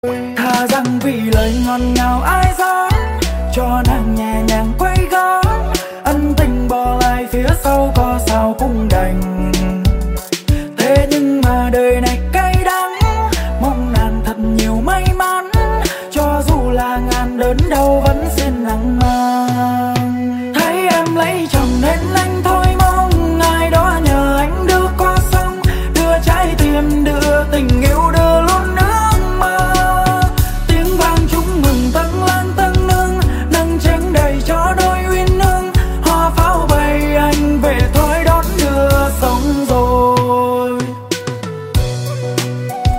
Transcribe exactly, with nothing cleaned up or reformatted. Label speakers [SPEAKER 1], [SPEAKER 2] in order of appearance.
[SPEAKER 1] Thà rằng vì lời ngọt ngào ai dám cho nàng nhẹ nhàng quay gót, ân tình bỏ lại phía sau có sao cũng đành. Thế nhưng mà đời này cay đắng, mong nàng thật nhiều may mắn, cho dù là ngàn đớn đau vẫn xin nắng mang. Thấy em lấy chồng nên